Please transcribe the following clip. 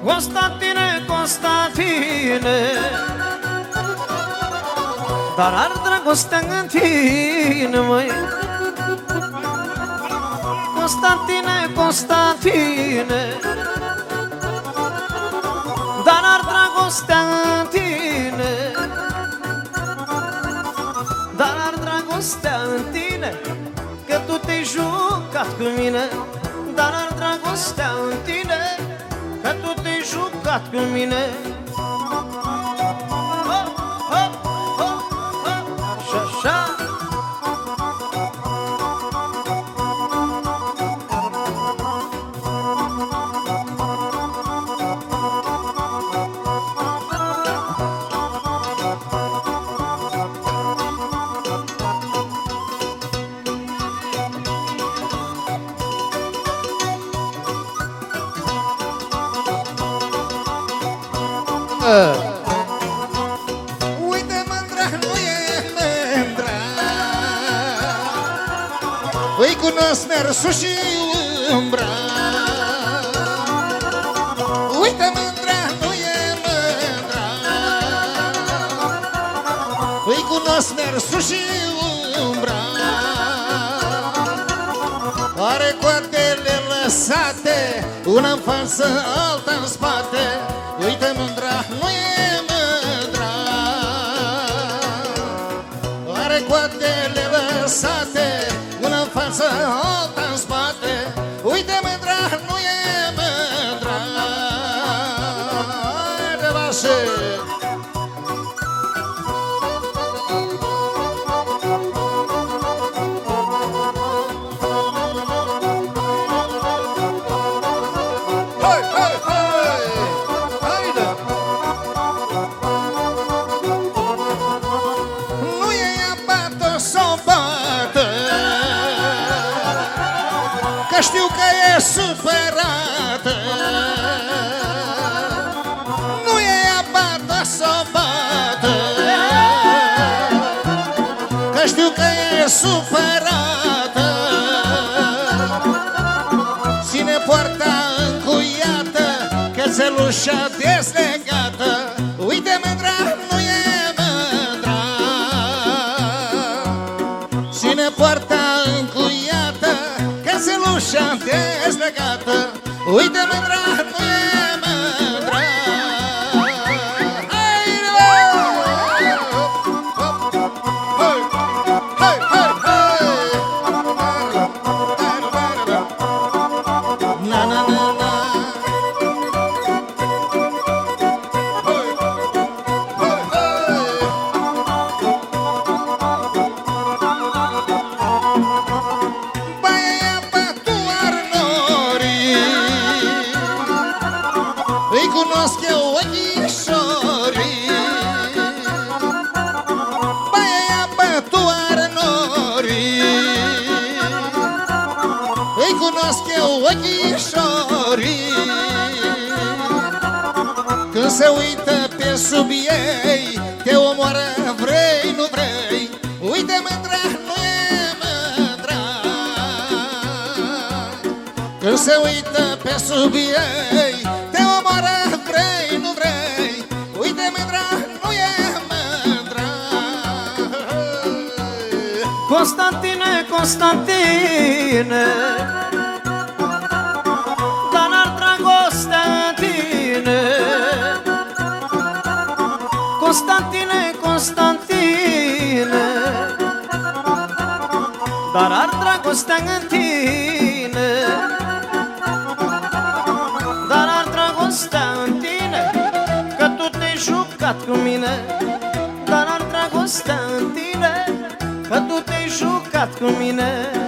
Constantine, Constantine, dar ar dragostea în tine, măi. Constantine, Constantine, dar ar dragostea în tine, dar ar dragostea în tine, că tu te-ai jucat cu mine. Dar ar dragostea în tine, că tu te-ai jucat cu mine. Și așa. Uite, mândra nu e mândra, îi cunosc mersul și umbra. Uite, mândra nu e mândra, îi cunosc mersul și umbra. Are coatele lăsate, una în față, alta în spate. Uite, mândra nu e mândra, are coatele lăsate, una în față, alta în spate. Uite, mândra nu e mândra. Hai, hai, hai! Haide! Nu e ea bată sau bată, că știu că e supărată. Nu e ea bată sau bată, că știu că e supărată. Ține poarta încuiată, cățelușa deslegată. Uite, mândra nu e mândra, ține poarta încuiată, cățelușa deslegată. Uite, mândra nu e mândra. Îi cunosc eu ochișorii, baia bătoare norii. Îi cunosc eu ochișorii, când se uită pe sub ei, te omoară vrei, nu vrei. Uite, mândra nu e mândra, când se uită pe sub ei, te omoară vrei, nu vrei. Uite, mândra nu e mândra. Constantine, Constantine, dar n-ar dragostea în tine. Constantine, Constantine, dar ar dragostea în tine. Dar ar dragostea în tine, că tu te-ai jucat cu mine. Dar ar dragostea în tine, că tu te-ai jucat cu mine.